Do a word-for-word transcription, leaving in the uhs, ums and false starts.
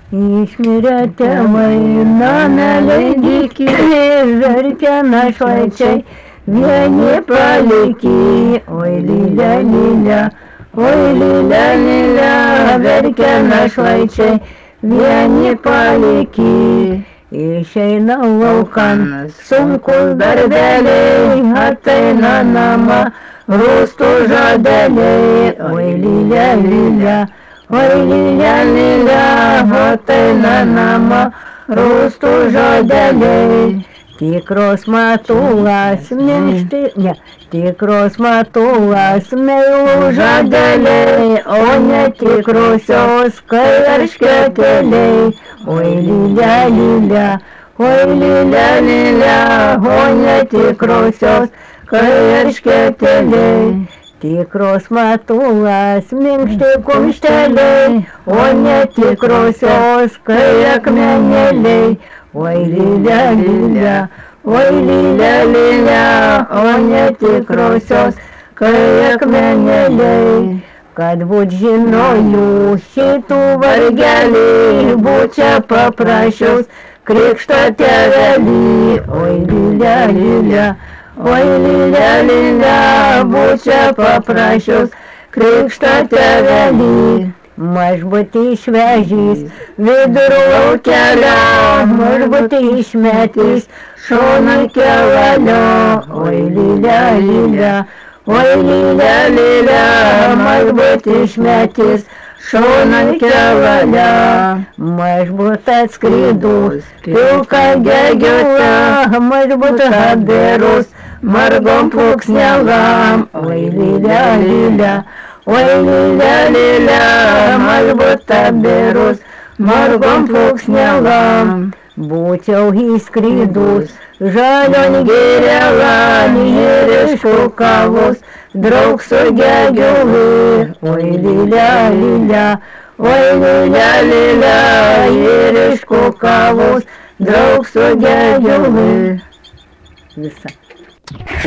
Išmirė tėvai, nameliai dyki, verkia našlaičiai, vieni paliki, oi lylia, lylia, oi lylia, lylia, verkia našlaičiai, vieni paliki. Išeina laukan, sunkus darbeliai, ateina nama, rūstų žadeliai, oi lylia, lylia, oi lylia, lylia, ateina nama, rūstų žodeliai. Tikros matulas, minkšti, ne, tikros matulas, meilų žodeliai, o netikrusios, kai eršketėliai. Oi lylia, lylia, oi lylia, lylia, o netikrusios, kai eršketėliai. Tikros matulas, minkšti kumšteliai, o netikrosios, kai akmenėliai. Oi lylia, lylia, oi lylia, lylia, o netikrosios, kai akmenėliai. Kad būt žinojau šitų vargelį, būt čia paprašiaus krikšto tėvelį. Oi lylia, lylia, oi lylia, lylia, būt čia paprašiaus krikšto tėvelį. Mažbutį išvežys vidur laukelio, mažbutį išmetys šoną kelalio. Oi lylia, lylia, oi lylia, lylia, mažbutį išmetys šoną kelalio. Mažbūt atskridus pilka gegutė, mažbūt apbėrus margom plunksnelėm. Oi lylia, lylia, oi lylia, lylia, mažbūt apbėrus margom plunksnelėm. Būčiau įskridus žalion gėrelon ir iššukavus draug su gegiuli. Oi lylia, lylia, oi lylia, lylia, ir iššukavus draug su gegiuli. Visa.